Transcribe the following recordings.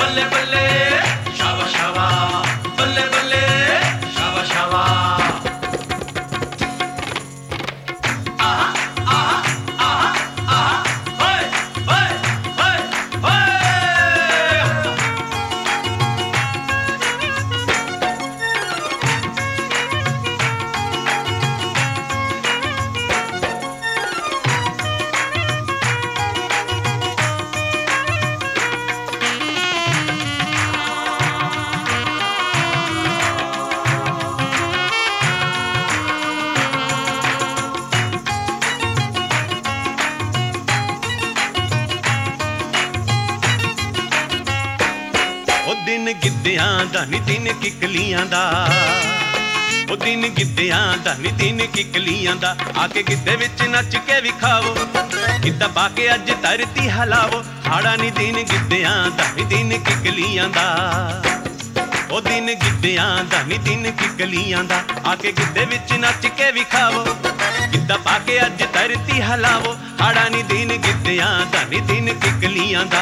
बल्ले बल्ले शावा शावा, बल्ले बल्ले शावा शावा। आहा आहा आहा आहा, होय होय होय होय। दिन गिद्धियां दा नी दिन किकलियां दा, ओ दिन गिद्धियां दा नी दिन किकलियां दा। आके गिद्धे विच नच के विखाओ, गिद्धा पाके अज धरती हलाओ। हाड़ा नी दिन गिद्धियां दा नी दिन किकलियां दा, ओ दिन गिद्धियां दा नी दिन किकलियां दा। आके गिद्धे विच नच के विखाओ, गिद्धा पाके अज धरती हलाओ। हाड़ा नी दिन गिद्धियां दा नी दिन किकलियां दा।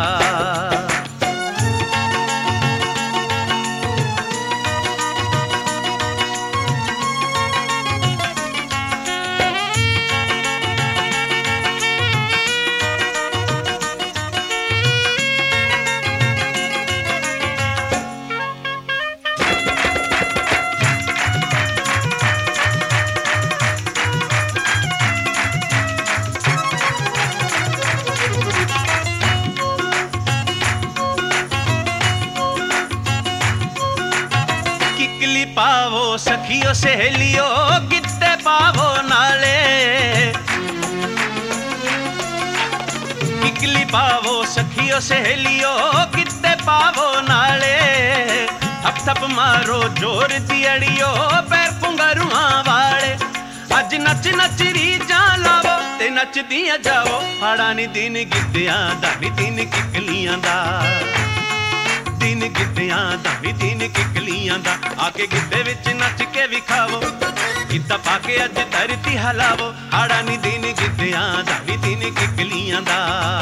किकली पावो सखियो सहेलियो, गिद्धे पावो नाले। किकली पावो सखियो सहेलियो, गिद्धे पावो नाले। थप थप मारो जोर दियड़ियो, पैर पुंगरुआं वाले। अज नच नच रीजां लावो ते नचदियां जाओ। हाड़ा नी दिन गिद्धियां दा नी दिन किकलियां दा, दिन गिद्धियां दा नी दिन किकलियां दा। आके गिद्धे विच नच के विखाओ, गिद्धा पाके अज धरती हलाओ। हाड़ा नी दिन गिद्धियां दा नी दिन किकलियां दा।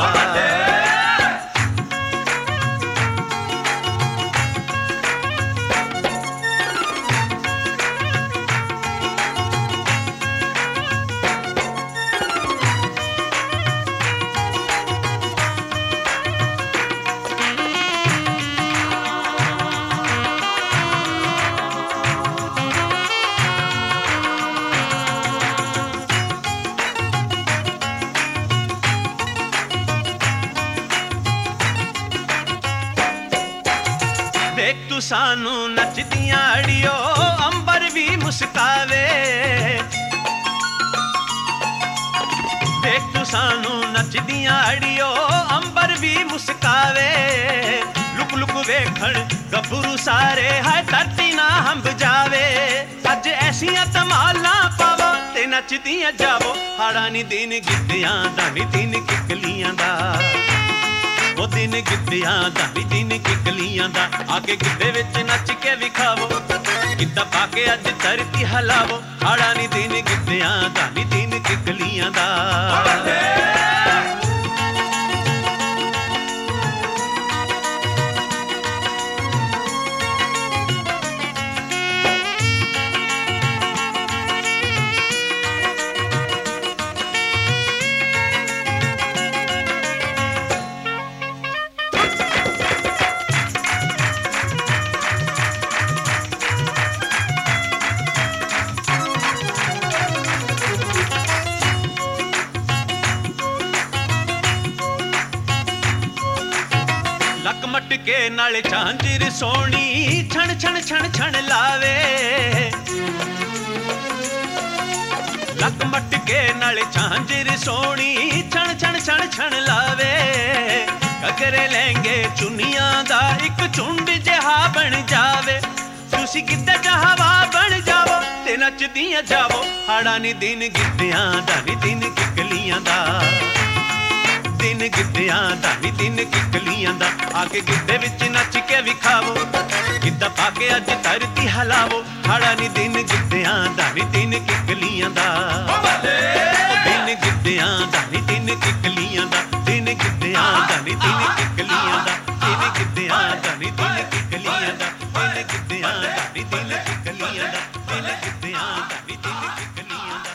देख तू सानू नचदियां अड़ियो, अंबर भी मुस्कावे। देख तू सानू नचदियां अड़ियो, अंबर भी मुस्कावे। लुक लुक वेखण गभरू सारे, है धरती ना हंब जावे। अज ऐसियां धमालां पावो ते नचदियां जावो। हाड़ा नी दिन गिद्धियां दा नी दिन किकलियां दा, ओ दिन गिद्धियां दा नी दिन किकलियां दा। आके गिद्धे विच नच के विखाओ, गिद्धा पाके अज धरती हलाओ। हाड़ा नी दिन गिद्धियां दा नी दिन किकलियां दा। लक मटके नाल झांझर सोनी, छण छण छण छण लावे। लक मटके नाल झांझर सोनी, छण छण छण छण लावे। घगरे लहंगे चुनियां दा एक झुंड जिहा बन जावे। तुसी गिद्धे च हवा बन जावो ते नचदियां जावो। हाड़ा नी दिन गिद्धियां दा नी दिन किकलियां दा, दिन गिद्धियां दा नी दिन किकलियां दा। आके गिद्धे विच नच के विखाओ, गिद्धा पाके अज धरती हलाओ। हाड़ा नी दिन गिद्धियां दा नी दिन किकलियां दा। दिन गिद्धियां दा नी दिन किकलियां दा, दिन गिद्धियां दा नी दिन किकलियां दा, दिन गिद्धियां ਦਿਲ ਗਿੱਧਿਆਂ ਦਾ ਵੀ ਦਿਲ ਕਿਕਲੀਆਂ ਦਾ